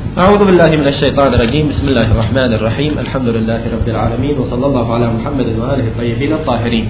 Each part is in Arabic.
أعوذ بالله من الشيطان الرجيم. بسم الله الرحمن الرحيم. الحمد لله رب العالمين، وصلى الله على محمد وآله الطيبين الطاهرين.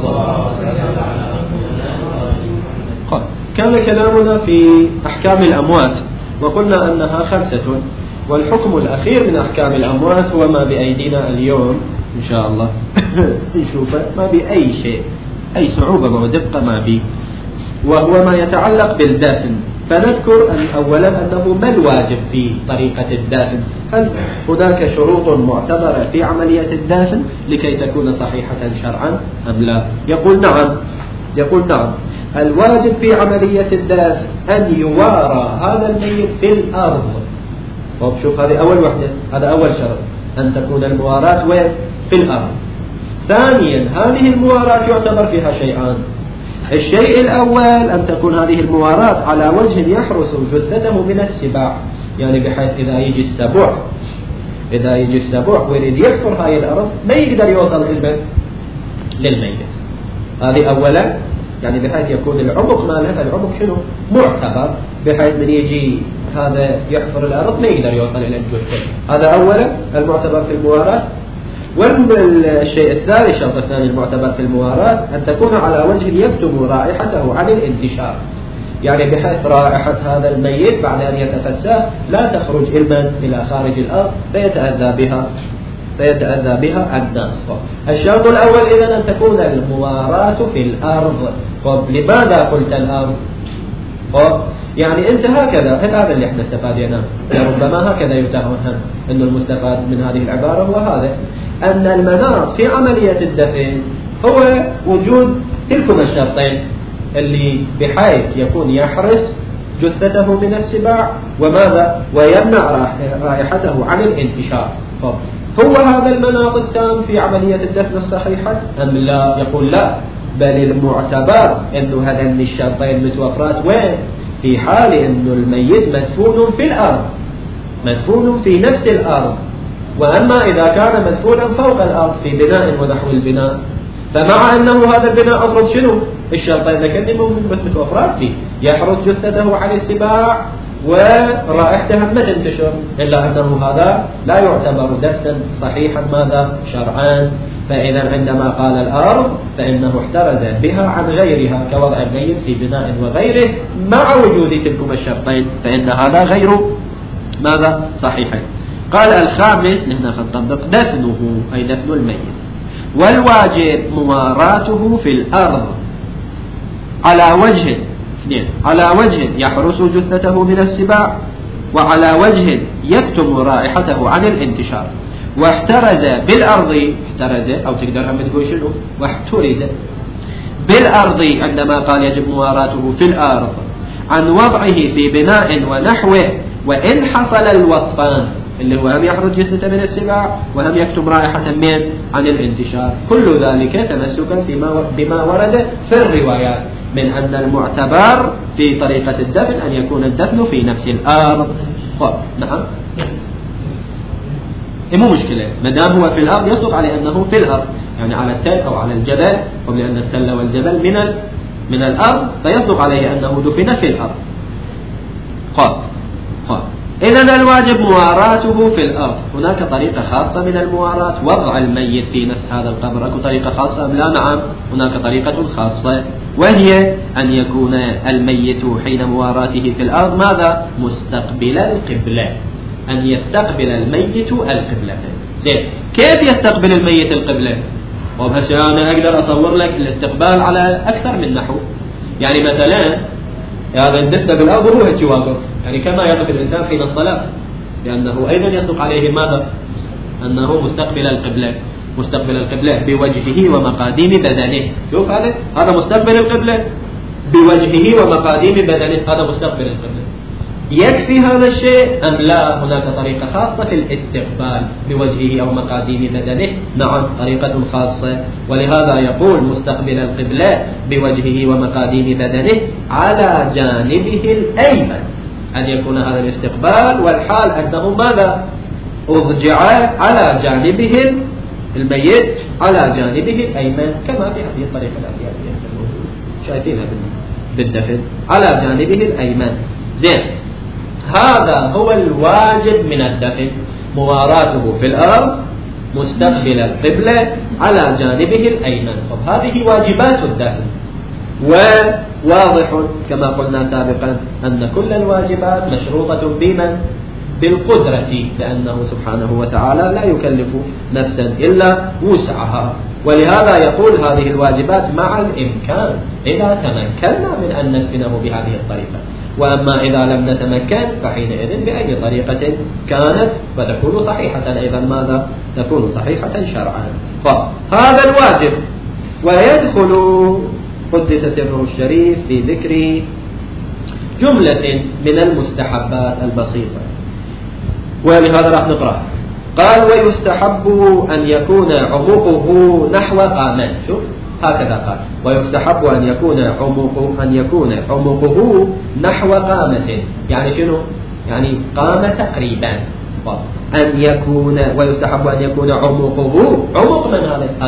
كان كلامنا في أحكام الأموات، وقلنا أنها 5، والحكم الأخير من أحكام الأموات هو ما بأيدينا اليوم إن شاء الله. نشوفه ما بأي شيء، أي صعوبة ودقة ما بي، وهو ما يتعلق بالدفن. فنذكر أولا أنه ما الواجب في طريقة الدفن؟ هل هناك شروط معتبرة في عملية الدفن لكي تكون صحيحة شرعا أم لا؟ يقول نعم. الواجب في عملية الدفن أن يوارى هذا الميت في الأرض. طب شوف، هذه أول وحدة، هذا أول شرط، أن تكون المواراة وين؟ في الأرض. ثانيا، هذه المواراة يعتبر فيها شيئان. الشيء الأول أن تكون هذه المواراة على وجه يحرس جثته من السباع، يعني بحيث إذا يجي السبوع ويريد يحفر هاي الأرض ما يقدر يوصل للميت. هذه أولا، يعني بحيث يكون العمق مالها، العمق شنو؟ معتبر، بحيث من يجي هذا يحفر الأرض ما يقدر يوصل إلى الجثة. هذا أولا المعتبر في المواراة. والشيء الثاني، الشرط الثاني المعتبر في المواراة، أن تكون على وجه يكتم رائحته عن الانتشار، يعني بحيث رائحة هذا الميت بعد أن يتفسى لا تخرج إلى خارج الأرض فيتأذى بها الناس. الشرط الأول إذن أن تكون المواراة في الأرض. لماذا قلت الأرض؟ يعني أنت هكذا، هذا اللي احنا استفادنا، ربما هكذا يتهم أن المستفاد من هذه العبارة هو هذا، أن المناط في عملية الدفن هو وجود تلكم الشرطين، اللي بحيث يكون يحرس جثته من السباع وماذا؟ ويمنع رائحته عن الانتشار. هو هذا المناط التام في عملية الدفن الصحيحة أم لا؟ يقول لا، بل المعتبر أنه هذين الشرطين متوفرات وين؟ في حال أنه الميت مدفون في الأرض، مدفون في نفس الأرض. وأما إذا كان مدفونا فوق الأرض في بناء ونحو البناء، فمع أنه هذا البناء أفرض شنو؟ الشرطين ذكرني متوفرات فيه، يحرس جثته عن السباع ورائحتها ما تنتشر، إلا أنه هذا لا يعتبر دفنا صحيحا ماذا؟ شرعان. فإذا عندما قال الأرض فإنه احترز بها عن غيرها كوضع الميت في بناء وغيره، مع وجود تلكم الشرطين، فإن هذا غير ماذا؟ صحيحا. قال الخامس، نحن نطبق دفنه، أي دفن الميت. والواجب مواراته في الأرض على وجه، اثنين، على وجه يحرس جثته من السباع، وعلى وجه يكتم رائحته عن الانتشار. واحترز بالأرض، احترز أو تقدر هم تقول شنو؟ واحترز بالأرض عندما قال يجب مواراته في الأرض عن وضعه في بناء ونحوه، وإن حصل الوصفان، اللي هو هم يحرز جثته من السباع وهم يكتم رائحة عن الانتشار، كل ذلك تمسكا بما ورد في الروايات من أن المعتبر في طريقة الدفن أن يكون الدفن في نفس الأرض. نعم، مو مشكلة ما دام هو في الأرض، يصدق عليه أنه في الأرض، يعني على التل أو على الجبل، ولأن التل والجبل من الأرض، فيصدق عليه أنه دفن في الأرض. إذن الواجب مواراته في الأرض. هناك طريقة خاصة من المواراة، وضع الميت في نفس هذا القبر. أكو طريقة خاصة أم لا؟ نعم، هناك طريقة خاصة، وهي أن يكون الميت حين مواراته في الأرض ماذا؟ مستقبل القبلة، أن يستقبل الميت القبلة. زين، كيف يستقبل الميت القبلة؟ وبهسه أنا أقدر أصور لك الاستقبال على أكثر من نحو. يعني مثلا هذا الدفن بالأرض هو هيك واقف، يعني كما يقف الإنسان في الصلاة، لأنه أيضا يصدق عليه ماذا؟ أنه مستقبل القبلة بوجهه ومقاديم بدنه. شوف هذا مستقبل القبلة بوجهه ومقاديم بدنه، هذا مستقبل القبلة. يكفي هذا الشيء أم لا؟ هناك طريقة خاصة في الاستقبال بوجهه أو مقاديم بدنه. نعم، طريقة خاصة، ولهذا يقول مستقبل القبلة بوجهه ومقاديم بدنه على جانبه الأيمن، أن يكون هذا الاستقبال والحال أنه ماذا؟ أضجع على جانبه الميت، على جانبه الأيمن، كما في هذه الطريقة التي شايفينها بالدفن، على جانبه الأيمن. زين، هذا هو الواجب من الدفن، مواراته في الأرض مستقبل القبلة على جانبه الأيمن. هذه واجبات الدفن. وواضح كما قلنا سابقا أن كل الواجبات مشروطة بمن؟ بالقدرة، لأنه سبحانه وتعالى لا يكلف نفسا إلا وسعها. ولهذا يقول هذه الواجبات مع الإمكان إذا تمكنا من أن ندفنه بهذه الطريقة، وأما إذا لم نتمكن فحينئذ بأي طريقة كانت فتكون صحيحة أيضا. ماذا؟ تكون صحيحة شرعا. فهذا الواجب. ويدخل قدس سره الشريف في ذكر جملة من المستحبات البسيطة، ولهذا راح نقرأ. قال: ويستحب أن يكون عمقه نحو قامة. شوف هكذا قال: ويستحب أن يكون عمقه نحو قامة. يعني شنو؟ يعني قامة تقريبا. أن يكون، ويستحب أن يكون عمقه، عمق من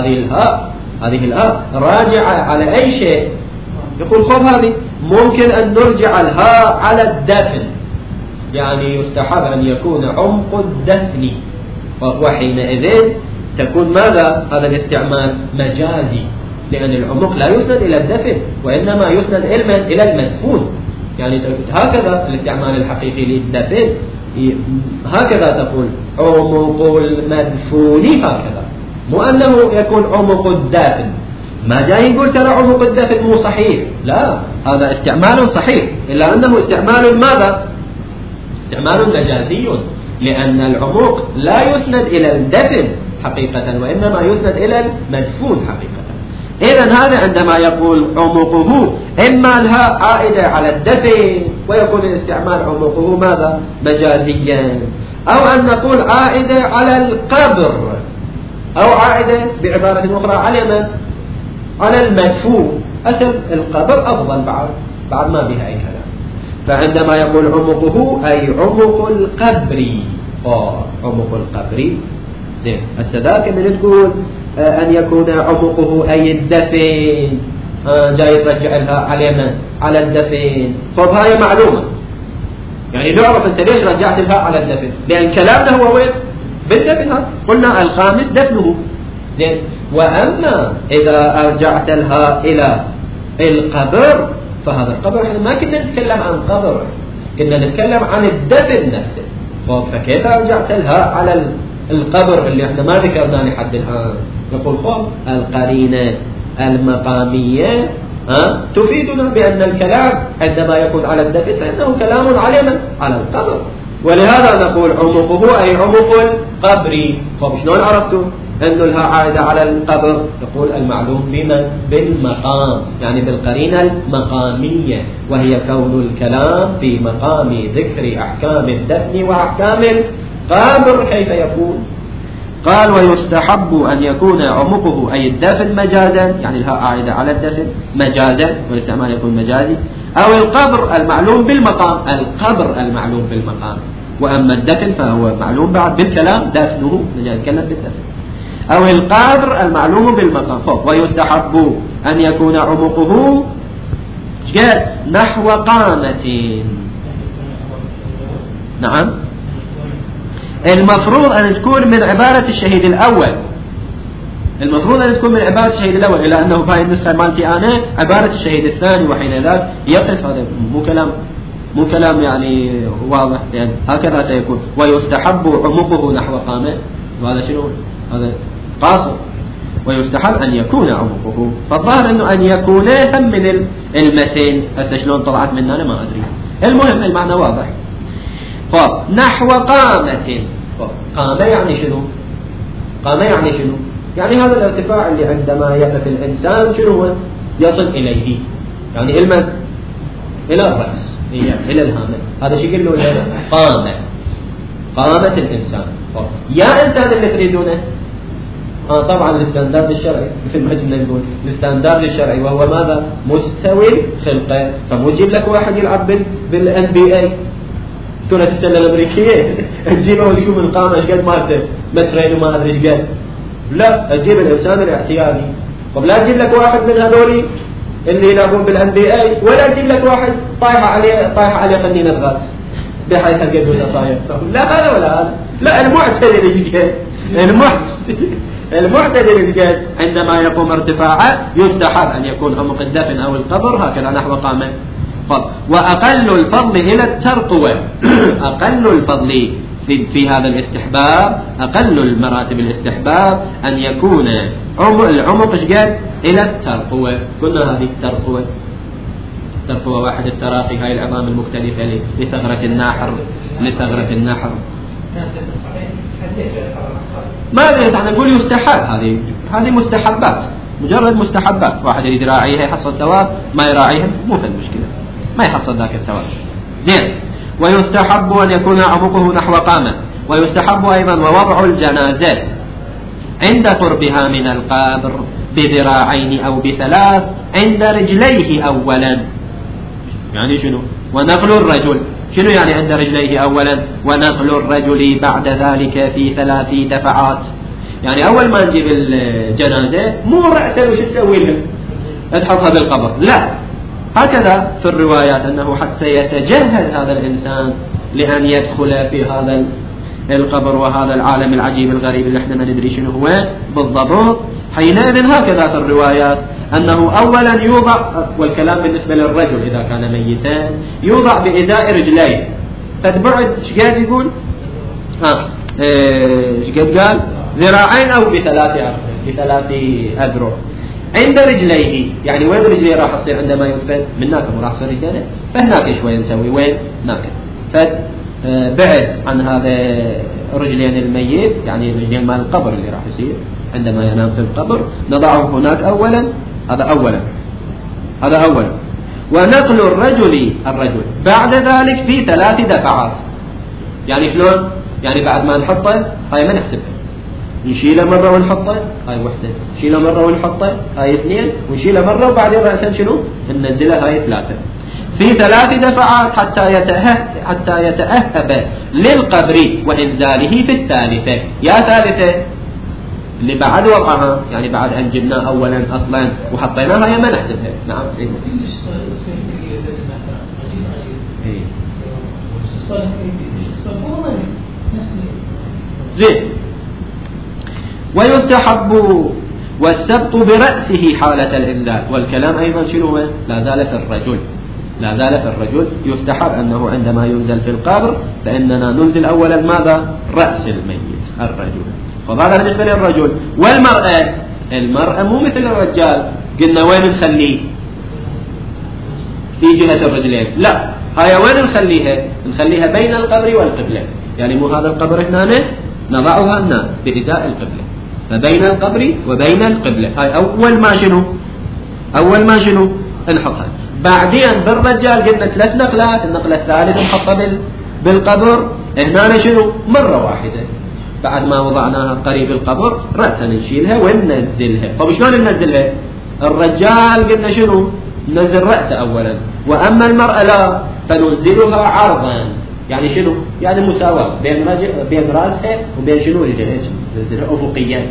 هذه الهاء راجعة على أي شيء؟ يقول خذ هذه، ممكن أن نرجع الهاء على الدفن، يعني يستحب أن يكون عمق الدفن، وحينئذ تكون ماذا؟ هذا الاستعمال مجازي، لأن العمق لا يسند إلى الدفن وإنما يسند إلى المدفون. يعني هكذا الاستعمال الحقيقي للدفن، هكذا تقول عمق المدفون، هكذا، مو أنه يكون عمق الدفن. ما جاي نقول ترى عمق الدفن مو صحيح، لا، هذا استعمال صحيح، إلا أنه استعمال ماذا؟ استعمال مجازي، لأن العمق لا يسند إلى الدفن حقيقة وإنما يسند إلى المدفون حقيقة. إذن هذا عندما يقول عمقه، إما الهاء عائدة على الدفن ويكون الاستعمال عمقه ماذا؟ مجازيا، أو أن نقول عائدة على القبر، أو عائدة بعبارة أخرى على من؟ على المدفون. أسل القبر أفضل بعد ما بها أي كلام. فعندما يقول عمقه أي عمق القبر. عمق القبر زين. ذاك من تقول أن يكون عمقه أي الدفن، جاي ترجع لها على من؟ على الدفن. هاي معلومة، يعني نعرف أنت ليش رجعت لها على الدفن، لأن كلامنا هو وين؟ بالدفن. قلنا الخامس دفنه زين. وأما إذا أرجعت لها إلى القبر، فهذا القبر احنا ما كنا نتكلم عن قبر، كنا نتكلم عن الدفن نفسه. فكيف أرجعت لها على القبر اللي احنا ما ذكرنا لحد الآن؟ نقول القرينة المقامية تفيدنا بأن الكلام عندما يكون على الدفن فإنه كلام على القبر. ولهذا نقول عمقه أي عمق القبر. شلون عرفتوا أن الهاء عائدة على القبر؟ يقول المعلوم بمن؟ بالمقام، يعني بالقرينة المقامية، وهي كون الكلام في مقام ذكر أحكام الدفن وأحكام القبر. كيف يكون؟ قال: ويستحب أن يكون عمقه أي الدفن مجازا، يعني الهاء عائدة على الدفن مجازا، والاستعمال يكون مجازي، أو القبر المعلوم بالمقام، القبر المعلوم بالمقام. وأما الدفن فهو معلوم بعد بالكلام، دفنه نتكلم بالدفن، أو القبر المعلوم بالمقام. ويستحب أن يكون عمقه نحو قامة. نعم، المفروض أن تكون من عبارة الشهيد الأول، المفروض أن تكون من عبارة الشهيد الأول، إلا أنه في النسخة مالتي أنا عبارة الشهيد الثاني، وحين ذاك يقف. هذا مو كلام يعني واضح، يعني هكذا سيكون. ويستحب عمقه نحو قامة، وهذا شنو؟ هذا قاصر. ويستحب أن يكون عمقه، فالظاهر أنه أن يكون هم من المتين. هسه شلون طلعت مننا ما أدري، المهم المعنى واضح. نحو قامة. قامة يعني شنو؟ قامة يعني شنو؟ يعني هذا الارتفاع اللي عندما يقف الإنسان شنو هو؟ يصل إليه، يعني إلى الرأس، إلى الهامة. هذا شيء يقول له قامة الإنسان. يا إنسان اللي تريدونه طبعا الاستاندارد الشرعي، مثل ما كنا نقول الاستاندارد الشرعي، وهو ماذا؟ مستوي خلقه. فمو تجيب لك واحد يلعب بالNBA كرة السلة الأمريكية تجيبه ويشوف القامة ايش قد مالته، مترين وما أدري ايش قد. لا، تجيب الإنسان الاعتيادي. طب لا تجيب لك واحد من هذولي اللي يلعبون بالNBA، ولا تجيب لك واحد طايحة عليه قنينة غاز. بحيث قد تصاير. لا هذا ولا هذا. لا المعتدل ايش قد؟ المعتدل ايش قد؟ عندما يقوم ارتفاعه يستحب أن يكون عمق الدفن أو القبر هكذا نحو قامة. وأقل الفضل إلى الترقوة. أقل الفضل في هذا الاستحباب، أقل المراتب الاستحباب أن يكون العمق ايش قد؟ إلى الترقوة. قلنا هذه الترقوة، ترقوة واحد التراقي، هاي العظام المختلفة لثغرة الناحر، لثغرة الناحر. ما أدري أنا أقول يستحب، هذه مستحبات، مجرد مستحبات. واحد يريد يراعيها يحصل ثواب، ما يراعيها مو في المشكلة، ما يحصل ذاك الثواب. زين. ويستحب أن يكون عمقه نحو قامة. ويستحب أيضا ووضع الجنازة عند قربها من القبر بذراعين أو بثلاث عند رجليه أولا. يعني شنو؟ ونقل الرجل، شنو يعني عند رجليه أولا؟ ونقل الرجل بعد ذلك في 3 دفعات. يعني أول ما نجيب الجنازة مو رأسا وش تسوي له؟ تحطها بالقبر، لا، هكذا في الروايات أنه حتى يتجهز هذا الإنسان لأن يدخل في هذا القبر وهذا العالم العجيب الغريب اللي احنا ما ندري شنو هو بالضبط. حينئذ هكذا في الروايات أنه أولا يوضع، والكلام بالنسبة للرجل إذا كان ميتا، يوضع بإزاء رجليه. تتبعد شقاد يقول شقاد قال ذراعين أو ب3 أذرع عند رجليه. يعني وين رجليه راح تصير عندما يدفن؟ من هناك راح تصير رجليه، فهناك شوي نسوي وين؟ هناك. فبعد عن هذا رجلين الميت، يعني رجلين مال القبر اللي راح يصير عندما ينام في القبر، نضعه هناك أولا. هذا أولا. ونقل الرجل بعد ذلك في 3 دفعات. يعني شلون؟ يعني بعد ما نحطه هاي ما نحسبها، نشيله مرة ونحطه هاي وحدة، نشيله مرة ونحطه هاي 2، ونشيله مرة وبعدين رأسا شنو؟ ننزله هاي 3 في 3 دفعات حتى يتأهب للقبر وإنزاله في 3. يا 3 اللي بعد وضعها، يعني بعد أن جبناه أولا أصلا وحطيناها هي ما نحسبها. نعم. زين. ويستحب والسبط برأسه حالة الإنزال. والكلام أيضا شنو هو؟ لا زال في الرجل يستحب أنه عندما ينزل في القبر فإننا ننزل أولا ماذا؟ رأس الميت الرجل. فهذا بالنسبة للرجل. المرأة مو مثل الرجال، قلنا وين نخليه؟ في جهة الرجلين، لا، هاي وين نخليها بين القبر والقبلة. يعني مو هذا القبر هنا نضعها هنا بإزاء القبلة، فبين القبر وبين القبلة. هاي أول ما شنو نحطها. بعدين بالرجال قلنا 3 نقلات، النقلة الثالثة نحطها بالقبر هنا شنو؟ مرة واحدة. بعد ما وضعناها قريب القبر رأسا نشيلها وننزلها. طب شلون ننزلها؟ الرجال قلنا شنو؟ ننزل رأسه أولا، وأما المرأة لا، فننزلها عرضا. يعني شنو؟ يعني مساواة بين رأسها وبين شنو رجلها، ننزلها أفقيا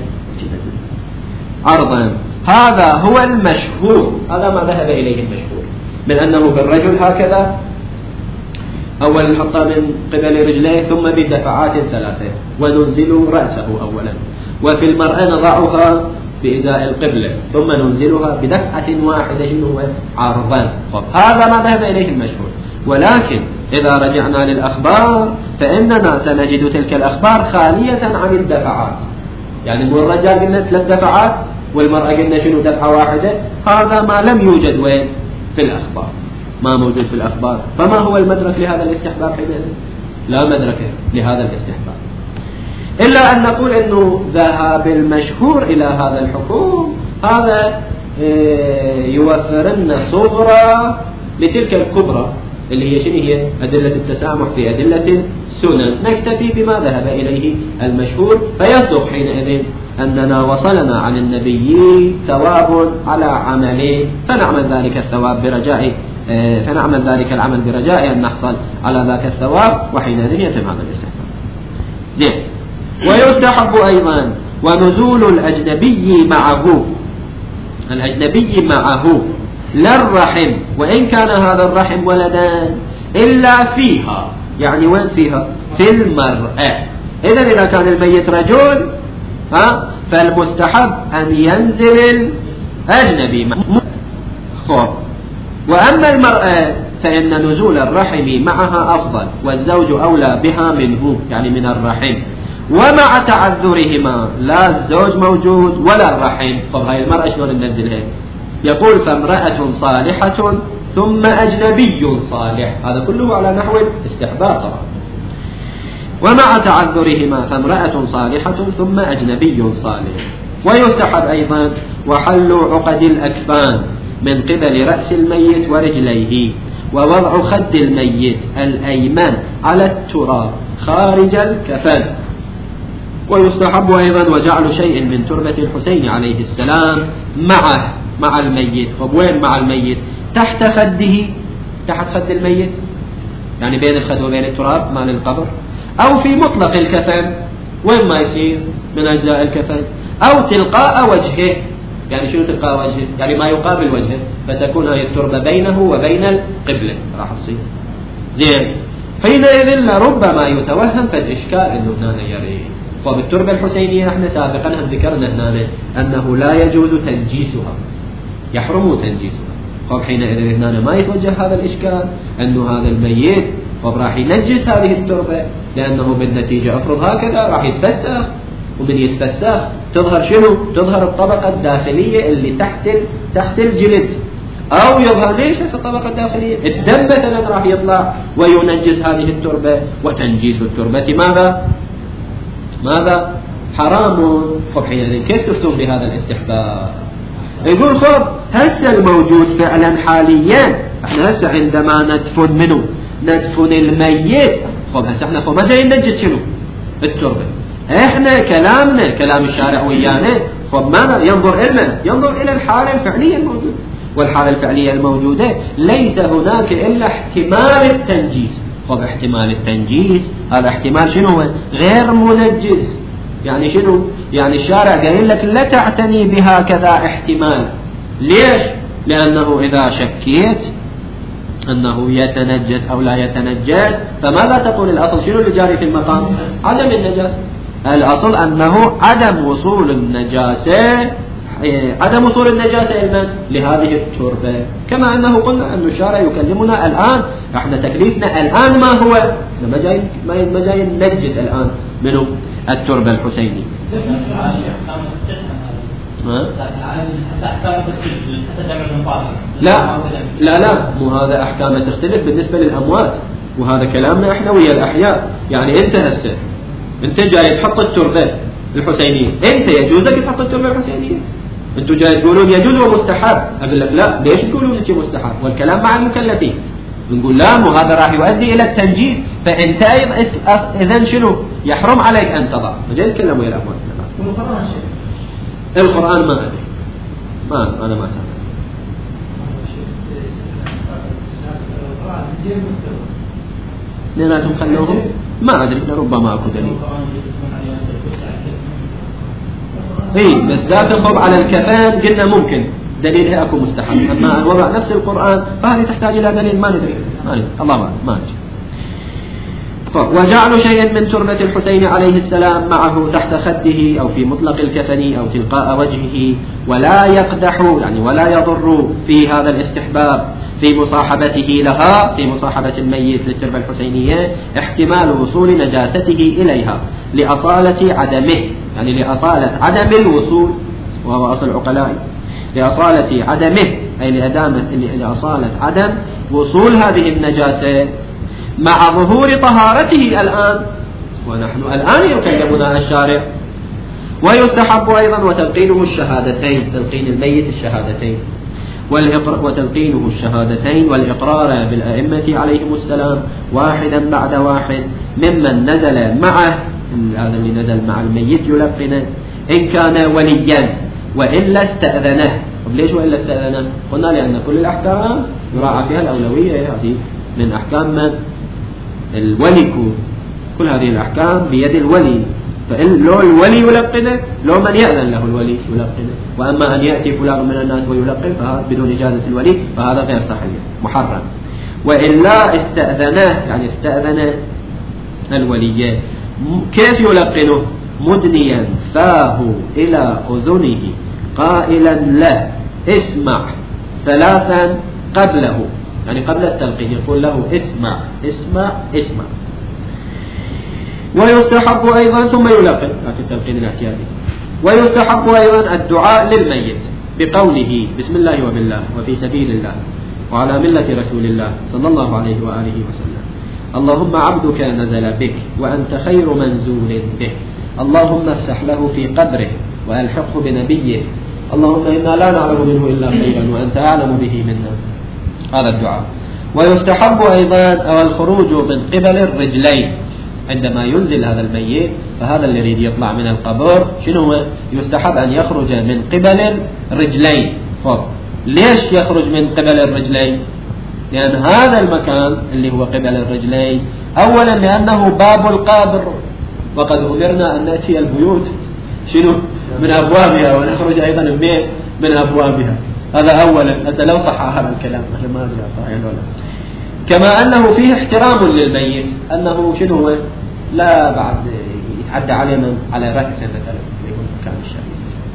عرضا. هذا هو المشهور، هذا ما ذهب إليه المشهور، من أنه بالرجل هكذا أولا نحطها من قبل رجليه ثم بدفعات 3 وننزل رأسه أولا. وفي المرأة نضعها بإزاء القبلة ثم ننزلها بدفعة واحدة شنو هو؟ عرضا. هذا ما ذهب إليه المشهور. ولكن إذا رجعنا للأخبار فإننا سنجد تلك الأخبار خالية عن الدفعات. يعني مو الرجال قلنا 3 دفعات والمرأة قلنا شنو؟ دفعة واحدة. هذا ما لم يوجد وين؟ في الأخبار، ما موجود في الأخبار. فما هو المدرك لهذا الاستحباب حينئذ؟ لا مدرك لهذا الاستحباب، إلا أن نقول أنه ذهاب المشهور إلى هذا الحكم هذا يوفر لنا صغرى لتلك الكبرى اللي هي شنو هي؟ أدلة التسامح في أدلة السنن. نكتفي بما ذهب إليه المشهور، فيصدق حينئذ أننا وصلنا عن النبي ثواب على عمله، فنعمل ذلك الثواب برجاء فنعمل ذلك العمل برجاء أن نحصل على ذاك الثواب، وحينئذ يتم هذا الاستحباب. زين. ويستحب أيضا ونزول الأجنبي معه لا الرحم، وإن كان هذا الرحم ولدان إلا فيها، يعني وين فيها؟ في المرأة. إذا إذا كان الميت رجل فالمستحب أن ينزل الأجنبي. وأما المرأة فإن نزول الرحم معها أفضل، والزوج أولى بها منه، يعني من الرحم، ومع تعذرهما، لا الزوج موجود ولا الرحم. هاي المرأة شلون ننزلها؟ يقول فامرأة صالحة ثم أجنبي صالح، هذا كله على نحو الاستحباب طبعا. ومع تعذرهما فامرأة صالحة ثم أجنبي صالح. ويستحب أيضا وحل عقد الأكفان من قبل رأس الميت ورجليه، ووضع خد الميت الأيمن على التراب خارج الكفن. ويستحب أيضا وجعل شيء من تربة الحسين عليه السلام مع الميت. وين مع الميت؟ تحت خده، تحت خد الميت، يعني بين الخد وبين التراب مال القبر، أو في مطلق الكفن وين ما يصير من أجزاء الكفن، أو تلقاء وجهه. يعني شنو تلقاء وجهه؟ يعني ما يقابل وجهه، فتكون هذه التربة بينه وبين القبلة راح تصير زين. حينئذ لربما يتوهم فالإشكال أنه هنا يري. فبالتربة الحسينية احنا سابقا ذكرنا هنا أنه لا يجوز تنجيسها، يحرم تنجيسها. حينئذ هنا ما يتوجه هذا الإشكال أنه هذا الميت راح ينجس هذه التربة، لأنه بالنتيجة أفرض هكذا راح يتفسخ، ومن يتفسخ تظهر شنو؟ تظهر الطبقة الداخلية اللي تحت الجلد، أو يظهر ليش الطبقة الداخلية؟ الدم مثلا راح يطلع وينجس هذه التربة. وتنجيس التربة ماذا؟ حرام. حينئذ كيف تفتون بهذا الاستحباب؟ يقول هسه الموجود فعلا حاليا احنا هسه عندما ندفن الميت، هسه احنا ما جاي ننجس شنو؟ التربة. احنا كلام الشارع ويانا ما ينظر الى الحالة الفعلية الموجودة، والحالة الفعلية الموجودة ليس هناك الا احتمال التنجيس. احتمال التنجيس هذا احتمال شنو؟ غير منجس. يعني شنو؟ يعني الشارع قايل لك لا تعتني بهكذا احتمال. ليش؟ لأنه إذا شكيت أنه يتنجس أو لا يتنجس، فماذا تقول الأصل؟ شنو اللي جاري في المقام؟ عدم النجاسة. الأصل أنه عدم وصول النجاسة لهذه التربة. كما أنه قلنا أن الشارع يكلمنا الآن، احنا تكليفنا الآن ما هو؟ ما جاي ننجس الآن منه التربة الحسيني. لا مو هذا أحكام تختلف بالنسبة للأموات، وهذا كلامنا احنا ويا الأحياء. يعني انت جاي تحط التربة الحسينية، انت يجوزك تحط التربة الحسينية؟ انتوا جاي تقولون يجوز ومستحب، اقول لك لا، ليش تقولون انت مستحب؟ والكلام مع المكلفين. نقول لا، مو هذا راح يؤدي الى التنجيس، فانت اذا شنو؟ يحرم عليك ان تضع. جاي نتكلم ويا الاموات. القرآن ما ادري، انا ما سامع. لأنهم خلوهم ما ادري، ربما اكو دليل. بس ذات الخوض على الكفان قلنا ممكن دليلها اكو مستحب، اما الوضع نفس القرآن فهذه تحتاج الى دليل. ما ندري الله ما ندري. وجعل شيء من تربة الحسين عليه السلام معه تحت خده أو في مطلق الكفن أو تلقاء وجهه، ولا يقدح يعني ولا يضر في هذا الاستحباب في مصاحبته لها، في مصاحبة الميت للتربة الحسينية، احتمال وصول نجاسته إليها لأصالة عدمه، يعني لأصالة عدم الوصول، وهو أصل عقلائي، لأصالة عدمه أي لأصالة عدم وصول هذه النجاسة مع ظهور طهارته الآن، ونحن الآن يكلمنا الشارع. ويستحب أيضا وتلقينه الشهادتين، تلقين الميت الشهادتين وتلقينه الشهادتين والإقرار بالأئمة عليهم السلام واحدا بعد واحد ممن نزل معه، هذا اللي نزل مع الميت يلقنه إن كان وليا، وإلا استأذنه. ليش وإلا استأذنه؟ قلنا لأن كل الأحكام يراعى فيها الأولوية، هذه من أحكام من؟ الولي. كل هذه الأحكام بيد الولي، فلو الولي يلقنه، لو من يأذن له الولي يلقنه. وأما أن يأتي فلان من الناس ويلقن فهذا بدون إجازة الولي فهذا غير صحيح، محرم. وإلا استأذنه، يعني استأذن الولي. كيف يلقنه؟ مدنيا فاه إلى أذنه قائلا له اسمع 3 قبله، يعني قبل التلقين يقول له اسمع اسمع اسمع. ويستحب أيضا، ثم يلقن في التلقين الاعتيادي. ويستحب أيضا الدعاء للميت بقوله بسم الله وبالله وفي سبيل الله وعلى ملة رسول الله صلى الله عليه وآله وسلم. اللهم عبدك نزل بك وأنت خير منزول به، اللهم افسح له في قبره وألحقه بنبيه، اللهم إنا لا نعلم منه إلا خيرا وأنت أعلم به منا. هذا الدعاء. ويستحب أيضا الخروج من قبل الرجلين عندما ينزل هذا الميت، فهذا اللي يريد يطلع من القبر شنو هو؟ يستحب أن يخرج من قبل الرجلين. ليش يخرج من قبل الرجلين؟ لأن هذا المكان اللي هو قبل الرجلين أولا لأنه باب القبر، وقد أمرنا أن نأتي البيوت شنو؟ من أبوابها، ونخرج أيضا من أبوابها. هذا أولا. أنت لو صح هذا الكلام ما أدري ولا. كما أنه فيه احترام للميت، أنه شنو لا بعد يتعدى علينا على ركثة مثلا يكون مكان الشريف.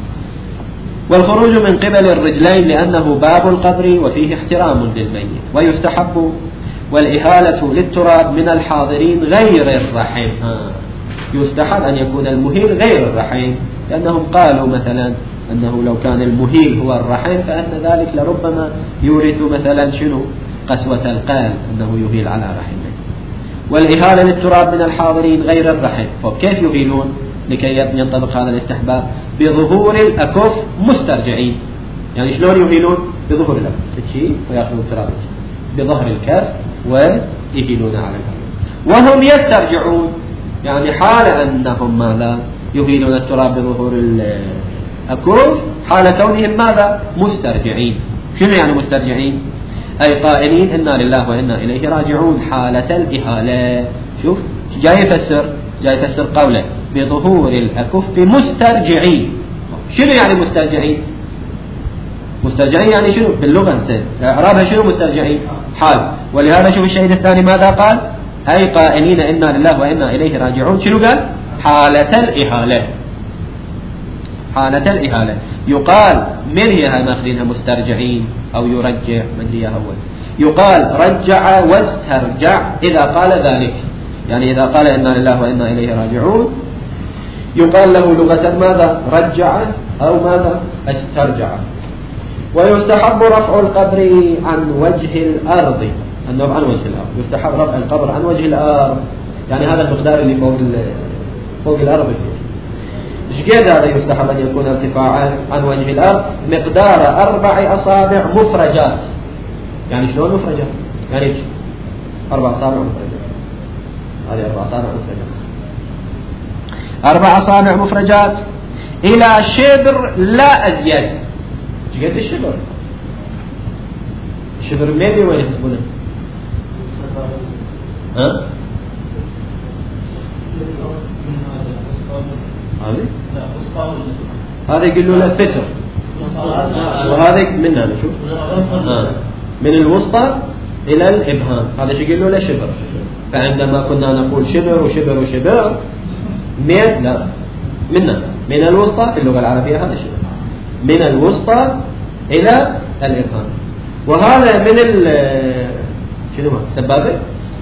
والخروج من قبل الرجلين لأنه باب القبر وفيه احترام للميت. ويستحب والإهالة للتراب من الحاضرين غير الرحم. يستحب أن يكون المهيل غير الرحم، لأنهم قالوا مثلا أنه لو كان المهيل هو الرحم فإن ذلك لربما يورث مثلا شنو؟ قسوة القلب، أنه يهيل على رحمه. والإهالة للتراب من الحاضرين غير الرحم. فكيف يهيلون لكي ينطبق هذا الاستحباب؟ بظهور الأكف مسترجعين. يعني شلون يهيلون؟ بظهور الأكف تشي ويأخذون التراب بظهر الكف ويهيلون على الأرض وهم يسترجعون، يعني حال أنهم ماذا؟ يهيلون التراب بظهور الأكف حال كونهم ماذا؟ مسترجعين. شنو يعني مسترجعين؟ أي قائلين إنا لله وإنا إليه راجعون حالة الإهالة. شوف جاي يفسر قوله بظهور الأكف مسترجعين. شنو يعني مسترجعين؟ مسترجعين يعني شنو باللغة إعرابها شنو مسترجعين؟ حال. ولهذا شوف الشهيد الثاني ماذا قال؟ أي قائلين إنا لله وإنا إليه راجعون. شنو قال؟ حالة الإهالة. حالة الإهالة يقال من هي ماخذينها مسترجعين أو يرجع مدري أول. يقال رجع واسترجع إذا قال ذلك، يعني إذا قال إنا لله وإنا إليه راجعون يقال له لغة ماذا؟ رجع أو ماذا؟ استرجع. ويستحب رفع القبر عن وجه الأرض، النوع عن وجه الأرض. يستحب رفع القبر عن وجه الأرض، يعني هذا المقدار اللي فوق الأرض يصير. إيش قد هذا يستحب أن يكون ارتفاعا عن وجه الأرض؟ مقدار 4 أصابع مفرجات. يعني شلون مفرجات؟ يعني 4 أصابع مفرجات. هذه 4 أصابع مفرجات. 4 أصابع مفرجات إلى شبر لا أزيد. إيش قد الشبر؟ الشبر ميدي وين يحسبونه؟ ها؟ هذا يقولوا له فتر، وهذا منها نشوف من الوسطى إلى الإبهام، هذا شو يقولوا له شبر. فعندما كنا نقول شبر وشبر وشبر لا منها من الوسطى في اللغة العربية هذا شبر، من الوسطى إلى الإبهام. وهذا من شنو السبابة؟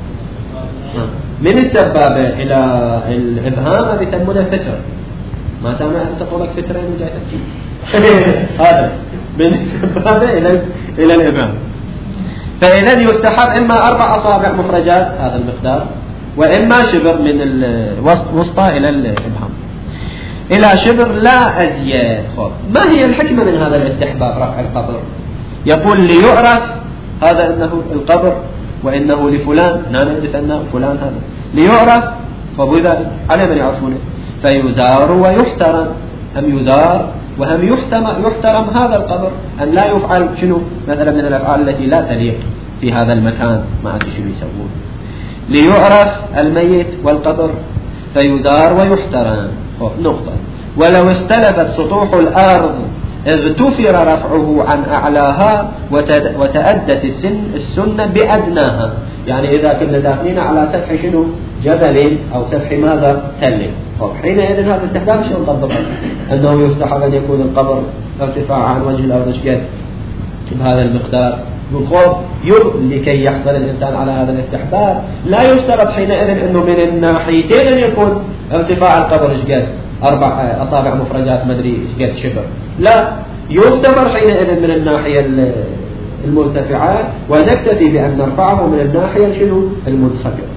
من السبابة إلى الإبهام هذا يسمونه فتر. ما سامع أنت تقولك فترة من جاي تفكير هذا من السبابة إلى الإبهام. فإذا يستحب إما 4 أصابع مفرجات هذا المقدار، وإما شبر من الوسطى إلى الإبهام إلى شبر لا أزيد. ما هي الحكمة من هذا الاستحباب رفع القبر؟ يقول ليعرف هذا أنه القبر وإنه لفلان، نعرف أنه فلان هذا ليعرف، فبذلك على من يعرفونه فيزار ويحترم. هم يزار وهم يحترم هذا القبر، أن لا يفعل شنو مثلا من الأفعال التي لا تليق في هذا المكان، ما أدري شنو يسوون. ليعرف الميت والقبر فيزار ويحترم. نقطة. ولو اختلفت سطوح الأرض اغتفر رفعه عن أعلاها وتأدت السنة بأدناها. يعني إذا كنا داخلين على سفح شنو؟ جبل أو سفح ماذا؟ تل. حينئذ هذا الاستحباب شو نطبقه؟ أنه يستحب أن يكون القبر ارتفاع عن وجه الأرض شقد بهذا المقدار بالخوف لكي يحصل الإنسان على هذا الاستحباب. لا يشترط حينئذ أنه من الناحيتين أن يكون ارتفاع القبر شقد 4 أصابع مفرجات مدري شقد شبر، لا، يعتبر حينئذ من الناحية المرتفعة، ونكتفي بأن نرفعه من الناحية شنو؟ المنخفضة.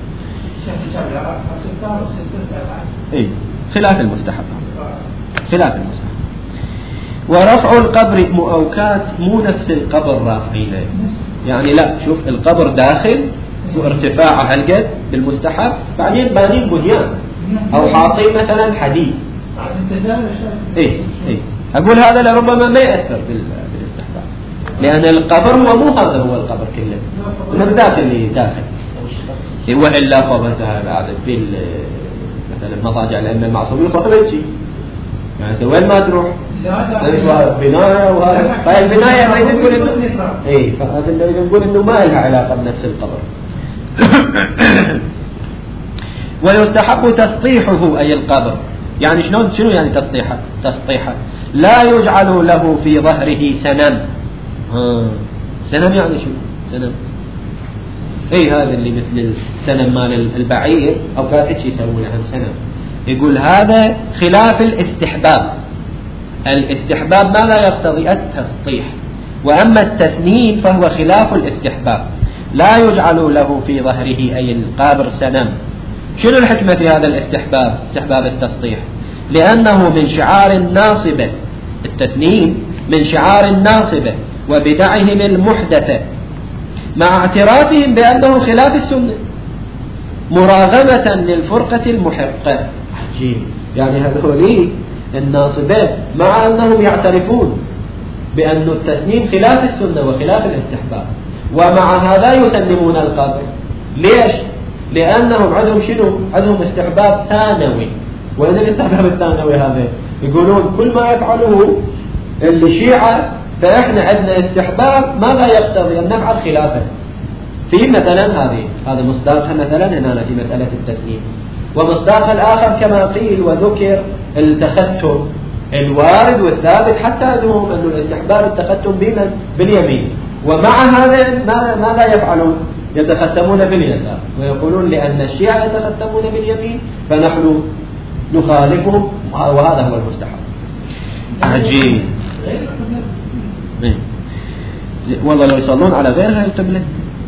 إيه، خلاف المستحب. ورفع القبر مؤوكات مو نفس القبر رافعين، يعني لا، شوف القبر داخل وارتفاعه هالقد بالمستحب، بعدين بانين بنيان أو حاطين مثلا حديد. إيه أقول هذا لربما ما يأثر بالاستحباب، لأن القبر هو مو هذا هو القبر كله، من داخل اللي داخل. وإلا خبرتها بعد في مثلا مضاجع الأئمة المعصومين خطبتي، يعني وين ما تروح بناية وهذا. طيب البناية نريد نقول إنه إيه، فهذا نقول إنه ما لها علاقة بنفس القبر. ويستحب تسطيحه أي القبر. يعني شنو يعني تسطيحه؟ لا يجعل له في ظهره سنم. سنم يعني شو سنم؟ ايه هذا اللي مثل السنم مال البعير او كاتش يسوونه سنم. يقول هذا خلاف الاستحباب. الاستحباب ما لا يقتضي التسطيح، واما التسنيم فهو خلاف الاستحباب. لا يجعل له في ظهره اي القابر سنم. شنو الحكمة في هذا الاستحباب؟ استحباب التسطيح لأنه من شعار الناصبة. التثنين من شعار الناصبة وبدعهم المحدثة، مع اعترافهم بأنه خلاف السنة، مراغمة للفرقة المحقة. عجيب، يعني هذول الناصبة مع أنهم يعترفون بأن التسنين خلاف السنة وخلاف الاستحباب، ومع هذا يسلمون القبر. ليش؟ لأنهم عندهم شنو؟ عندهم استحباب ثانوي. وإن الاستحباب الثانوي هذا يقولون كل ما يفعله الشيعة فإحنا عندنا استحباب ما لا يقتضي أن نفعل خلافه. في مثلا هذا مصداقها مثلا هنا في مسألة التسليم، ومصداقها الآخر كما قيل وذكر التختم الوارد والثابت حتى عندهم أن الاستحباب التختم باليمين، ومع هذا ماذا يفعلون؟ يتختمون باليسار، ويقولون لأن الشيعة يتختمون باليمين فنحن نخالفهم، وهذا هو المستحب. عجيب. والله لو يصلون على غيرها القبلة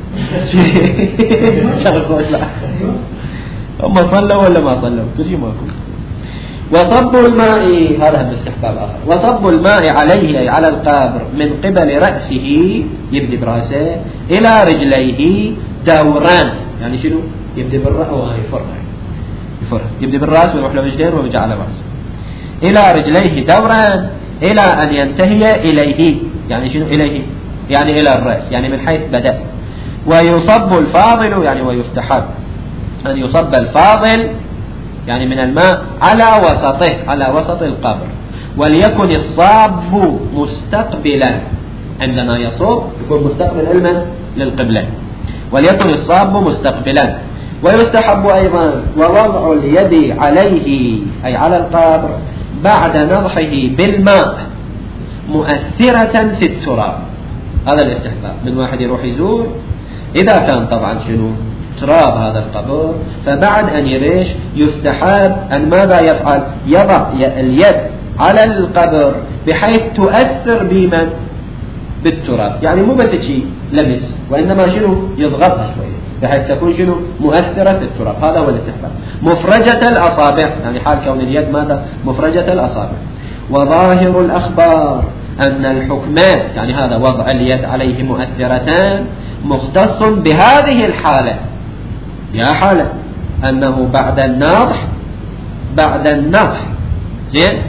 هم صلوا ولا ما صلوا كل شيء ماكو. وصب الماء، هذا الاستحباب آخر. وصب الماء عليه أي على القبر من قبل رأسه، يبدي برأسه إلى رجليه دوران. يعني شنو؟ يبدي بالرأس يفر يبدي بالرأس ويروح لرجلين ويرجع على رأسه إلى رجليه دوران إلى أن ينتهي إليه. يعني شنو إليه؟ يعني إلى الرأس، يعني من حيث بدأ. ويصب الفاضل، يعني ويستحب أن يصب الفاضل يعني من الماء على وسط القبر، وليكن الصاب مستقبلا. عندما يصب يكون مستقبل للقبلة، وليكن الصاب مستقبلا. ويستحب أيضا ووضع اليد عليه أي على القبر بعد نضحه بالماء مؤثرة في التراب. هذا الاستحباب من واحد يروح يزور، إذا كان طبعا شنو تراب هذا القبر، فبعد أن يريش يستحب أن ماذا يفعل؟ يضع اليد على القبر بحيث تؤثر بمن؟ بالتراب. يعني مو بس شيء لمس، وإنما شنو يضغطها شوية بحيث تكون شنو مؤثرة في التراب. هذا هو الاستحباب. مفرجة الأصابع، يعني حال كون اليد ماذا؟ مفرجة الأصابع. وظاهر الأخبار أن الحكمات، يعني هذا وضع اليد عليه مؤثرتان، مختص بهذه الحالة. يا حالة أنه بعد النضح زين.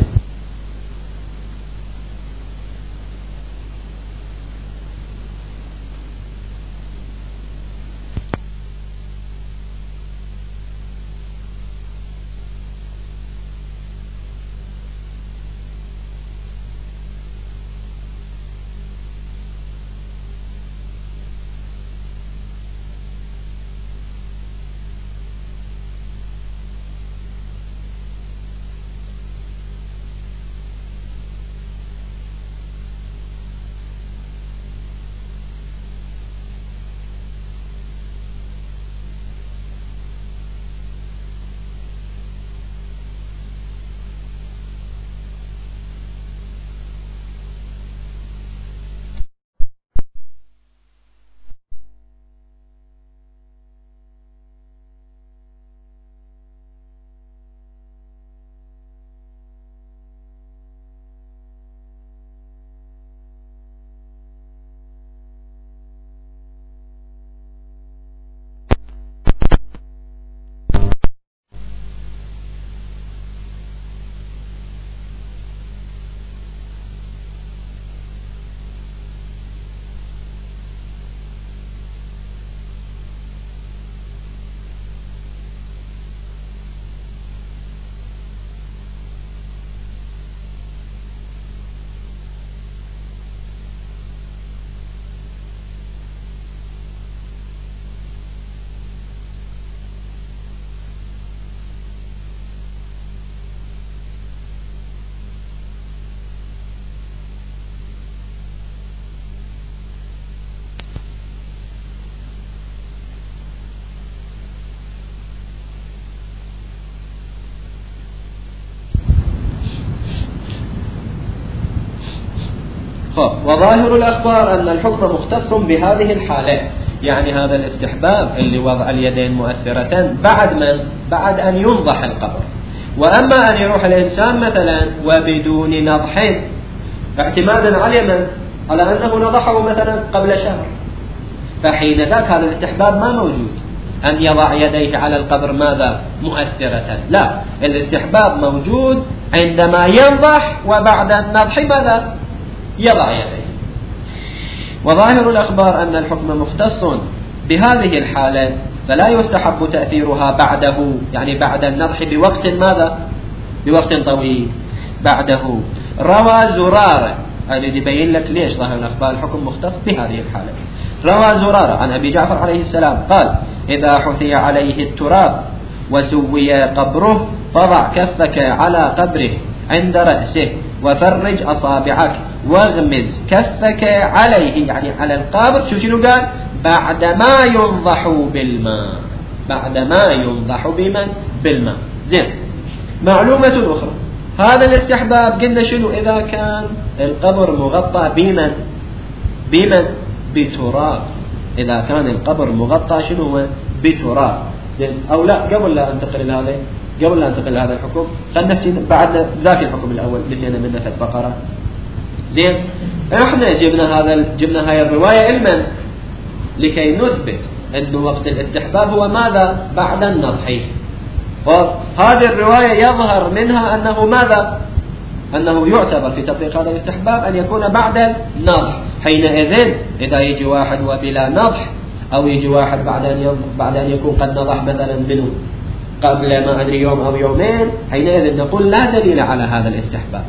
وظاهر الأخبار أن الحكم مختص بهذه الحالة، يعني هذا الاستحباب اللي وضع اليدين مؤثرة بعد أن ينضح القبر. وأما أن يروح الإنسان مثلا وبدون نضح اعتمادا على أنه نضحه مثلا قبل شهر، فحين ذاك هذا الاستحباب ما موجود، أن يضع يديه على القبر ماذا مؤثرة، لا، الاستحباب موجود عندما ينضح وبعد النضح ماذا يضع يديه. وظاهر الأخبار أن الحكم مختص بهذه الحالة، فلا يستحب تأثيرها بعده، يعني بعد النضح بوقت ماذا بوقت طويل بعده. روى زرارة، هذا يبين لك ليش ظاهر الأخبار الحكم مختص بهذه الحالة. روى زرارة عن أبي جعفر عليه السلام قال: إذا حثي عليه التراب وسوي قبره فضع كفك على قبره عند رأسه وفرج أصابعك واغمز كفك عليه، يعني على القبر. شنو قال؟ بعدما ينضح بالماء، بعدما ينضح بالماء. زين، معلومة أخرى، هذا الاستحباب قلنا شنو؟ إذا كان القبر مغطى بمن بتراب، إذا كان القبر مغطى شنو هو بتراب. زين، أو لا، قبل لا أنتقل لهذا الحكم خلنا نحكي بعد ذاك الحكم الأول نسينا منه في البقرة. زين، احنا جبنا هاي الرواية علما لكي نثبت أن وقت الاستحباب هو ماذا بعد النضح. هذه الرواية يظهر منها أنه ماذا؟ أنه يعتبر في تطبيق هذا الاستحباب أن يكون بعد النضح. حينئذ إذا يجي واحد وبلا نضح، أو يجي واحد بعد أن يكون قد نضح مثلا منه قبل ما أدري يوم أو يومين، حينئذ نقول لا دليل على هذا الاستحباب.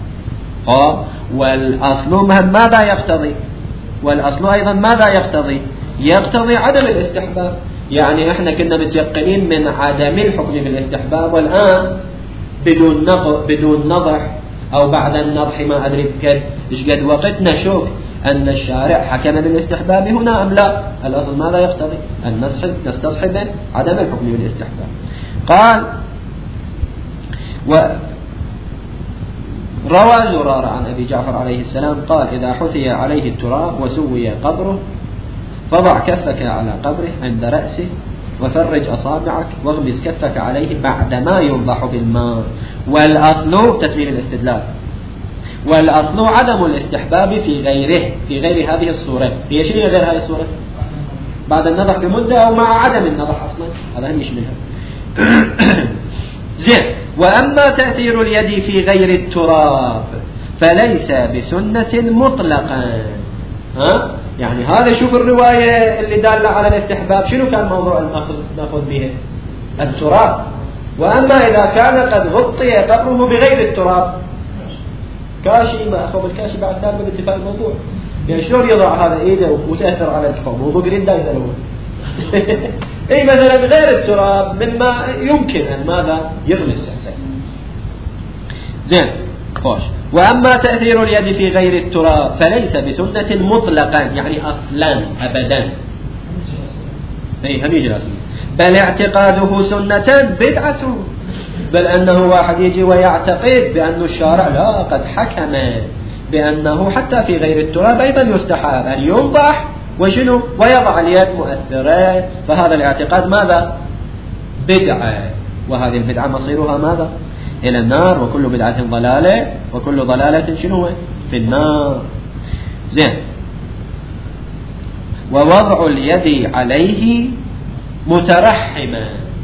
والأصل ماذا يقتضي؟ والأصل أيضا ماذا يقتضي؟ يقتضي عدم الاستحباب. يعني احنا كنا متيقنين من عدم الحكم بالاستحباب، والآن بدون نضح أو بعد النضح ما أدري إيش قد وقت نشوف أن الشارع حكم بالاستحباب هنا أم لا. الأصل ماذا يقتضي؟ أن نستصحب عدم الحكم بالاستحباب. قال: روى زرارة عن أبي جعفر عليه السلام قال: إذا حثي عليه التراب وسوي قبره فضع كفك على قبره عند رأسه وفرج أصابعك واغمز كفك عليه بعدما ينضح بالماء. والأصل تتميم الاستدلال، والأصل عدم الاستحباب في غير هذه الصورة. هي شنو غير هذه الصورة؟ بعد النضح بمدة أو مع عدم النضح أصلا، هذا مش منها. زين، وأما تأثير اليد في غير التراب فليس بسنة مطلقا. يعني هذا شوف الرواية اللي دالة على الاستحباب شنو كان موضوع نأخذ به؟ التراب. وأما إذا كان قد غطي قبره بغير التراب، كاشي ما أخذ الكاشي بعد سالفة باتفاق الموضوع، يعني شلون يضع هذا إيده وتأثر على الكفر؟ موضوع قريب دايما هو. أي مثلا غير التراب مما يمكن أن ماذا يغمس تحته. زين، خوش. وأما تأثير اليد في غير التراب فليس بسنة مطلقا، يعني أصلا أبدا. أي هم يجي بل اعتقاده سنة بدعة، بل أنه واحد يجي ويعتقد بأن الشارع لا قد حكم بأنه حتى في غير التراب أيضا يستحب أن ينضح وشنو ويضع اليد مؤثرة، فهذا الاعتقاد ماذا؟ بدعة، وهذه البدعة مصيرها ماذا؟ إلى النار، وكل بدعة ضلالة، وكل ضلالة شنو في النار. زين، ووضع اليد عليه مترحما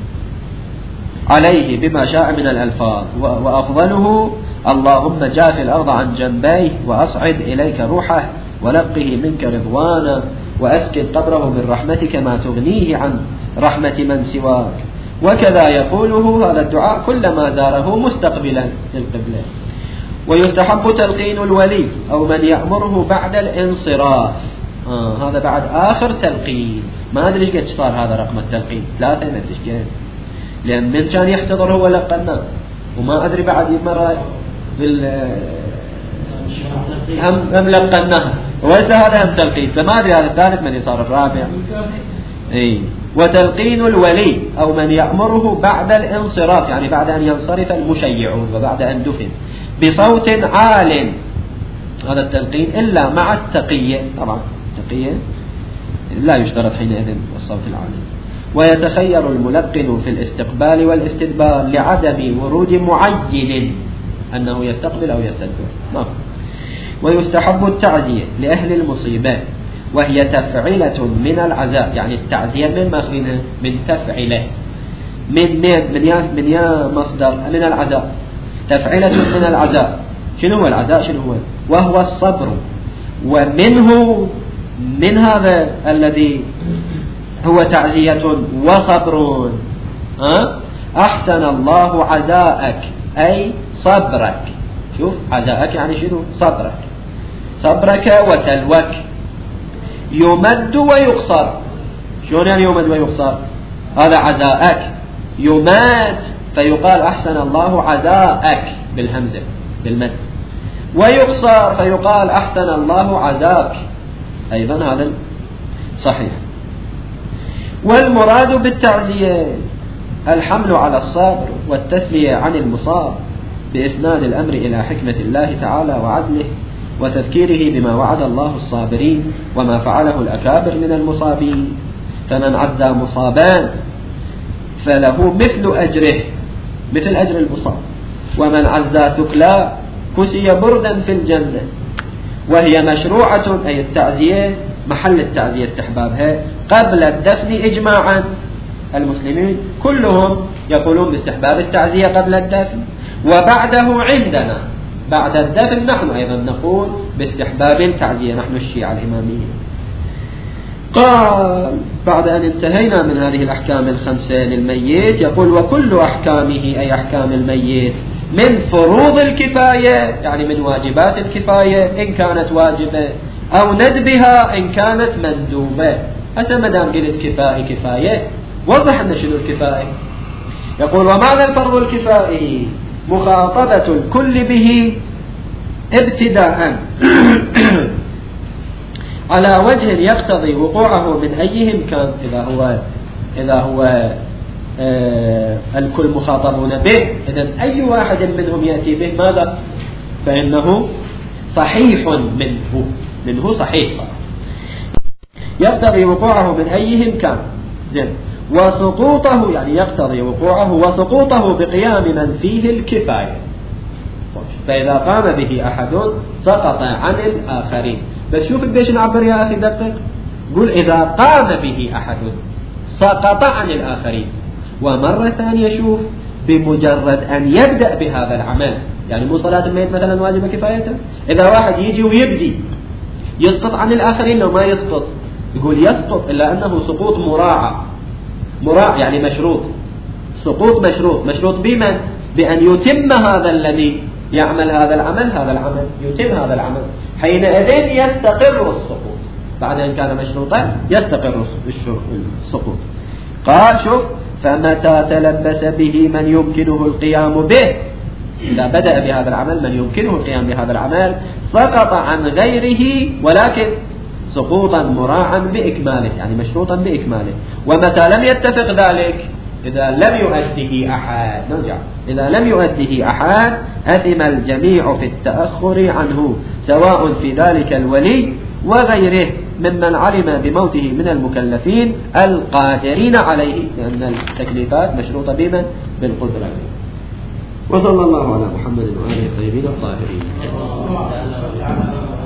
عليه بما شاء من الألفاظ، وأفضله: اللهم جاف الأرض عن جنبيه وأصعد إليك روحه ولقه منك رضوانا وأسكن قبره من رحمتك ما تغنيه عن رحمة من سواك. وكذا يقوله هذا الدعاء كلما زاره مستقبلا للقبلة. ويستحب تلقين الولي أو من يأمره بعد الانصراف. هذا بعد آخر تلقين، ما أدري إيش قد صار هذا رقم التلقين 3 ما أدري إيش، لأن من كان يحتضر هو لقنا، وما أدري بعد مرة هم لقناها، وليس هذا هم تلقين، فما أدري هذا الثالث من صار الرابع. وتلقين الولي أو من يأمره بعد الانصراف، يعني بعد أن ينصرف المشيعون وبعد أن دفن، بصوت عال. هذا التلقين إلا مع التقية، طبعا التقية لا يشترط حينئذ الصوت العالي. ويتخير الملقن في الاستقبال والاستدبار لعدم ورود معين أنه يستقبل أو يستدبر. ويستحب التعزية لأهل المصيبة، وهي تفعلة من العزاء، يعني التعزية من ماخذينها من تفعلة، من يا مصدر من العزاء، تفعلة من العزاء. شنو هو العزاء؟ شنو هو؟ وهو الصبر، ومنه من هذا الذي هو تعزية وصبر. أحسن الله عزاءك أي صبرك. شوف عزاءك يعني شنو؟ صبرك، صبرك وسلوك. يمد ويقصر. شلون يعني يمد ويقصر؟ هذا عزاءك يمات فيقال أحسن الله عزاءك بالهمزة بالمد، ويقصر فيقال أحسن الله عزاك، أيضا هذا صحيح. والمراد بالتعزية الحمل على الصبر والتسلية عن المصاب بإسناد الأمر إلى حكمة الله تعالى وعدله، وتذكيره بما وعد الله الصابرين وما فعله الأكابر من المصابين. فمن عزى مصابان فله مثل أجره، مثل أجر المصاب. ومن عزى ثكلا كسي بردا في الجنة. وهي مشروعة، أي التعزية محل التعزية استحبابها قبل الدفن إجماعا. المسلمين كلهم يقولون باستحباب التعزية قبل الدفن، وبعده عندنا بعد الدفن نحن أيضا نقول باستحباب التعزية، نحن الشيعة الإمامية. قال بعد أن انتهينا من هذه الأحكام الخمسة للميت يقول: وكل أحكامه أي أحكام الميت من فروض الكفاية، يعني من واجبات الكفاية إن كانت واجبة، أو ندبها إن كانت مندوبة. هسه مدام قلت كفاية وضح أن شنو الكفاية. يقول: ومعنى الفرض الكفائي مخاطبة الكل به ابتداء على وجه يقتضي وقوعه من أيهم كان. إذا هو الكل مخاطبون به، إذن أي واحد منهم يأتي به ماذا؟ فإنه صحيح منه صحيح، يقتضي وقوعه من أيهم كان. وسقوطه يعني يقتضي وقوعه وسقوطه بقيام من فيه الكفاية. فإذا قام به أحد سقط عن الآخرين. بس شوف قديش نعبر يا أخي دقق. قل إذا قام به أحد سقط عن الآخرين. ومرة ثانية شوف بمجرد أن يبدأ بهذا العمل، يعني مو صلاة الميت مثلا واجبة كفايته، إذا واحد يجي ويبدي يسقط عن الآخرين لو ما يسقط، يقول يسقط إلا أنه سقوط مراعى يعني مشروط، سقوط مشروط بمن؟ بأن يتم هذا الذي يعمل هذا العمل يتم هذا العمل، حينئذ يستقر السقوط. بعد أن كان مشروطا يستقر السقوط. قال شوف: فمتى تلبس به من يمكنه القيام به، إذا بدأ بهذا العمل من يمكنه القيام بهذا العمل سقط عن غيره، ولكن سقوطا مراعا بإكماله، يعني مشروطا بإكماله. ومتى لم يتفق ذلك، إذا لم يؤده أحد، نرجع، إذا لم يؤده أحد أثم الجميع في التأخر عنه، سواء في ذلك الولي وغيره ممن علم بموته من المكلفين القادرين عليه، لأن التكليفات مشروطة بمن؟ بالقدرة. وصلى الله على محمد وآله الطيبين الطاهرين.